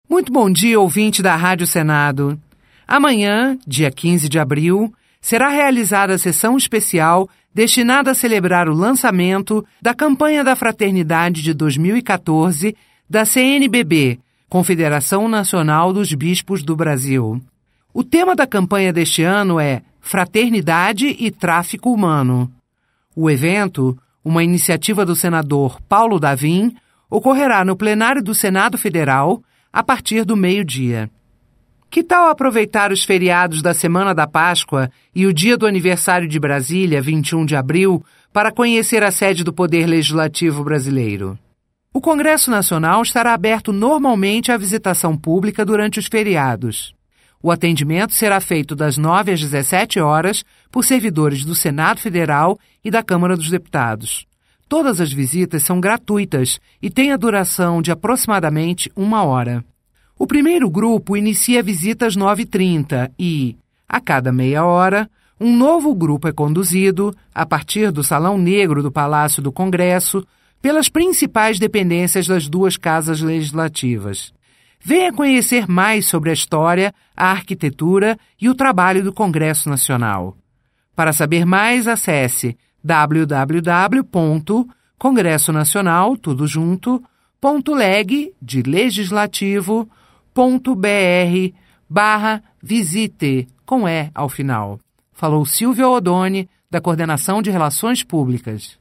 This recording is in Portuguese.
Muito bom dia, ouvinte da Rádio Senado. Amanhã, dia 15 de abril, será realizada a sessão especial destinada a celebrar o lançamento da Campanha da Fraternidade de 2014 da CNBB, Confederação Nacional dos Bispos do Brasil. O tema da campanha deste ano é Fraternidade e Tráfico Humano. O evento, uma iniciativa do senador Paulo Davim, ocorrerá no plenário do Senado Federal a partir do meio-dia. Que tal aproveitar os feriados da Semana da Páscoa e o dia do aniversário de Brasília, 21 de abril, para conhecer a sede do Poder Legislativo brasileiro? O Congresso Nacional estará aberto normalmente à visitação pública durante os feriados. O atendimento será feito das 9 às 17 horas por servidores do Senado Federal e da Câmara dos Deputados. Todas as visitas são gratuitas e têm a duração de aproximadamente 1 hora. O primeiro grupo inicia a visita às 9h30 e, a cada meia hora, um novo grupo é conduzido, a partir do Salão Negro do Palácio do Congresso, pelas principais dependências das duas casas legislativas. Venha conhecer mais sobre a história, a arquitetura e o trabalho do Congresso Nacional. Para saber mais, acesse www.congressonacional, tudo junto, .leg de legislativo.br/visite, com E ao final. Falou Silvia Odoni, da Coordenação de Relações Públicas.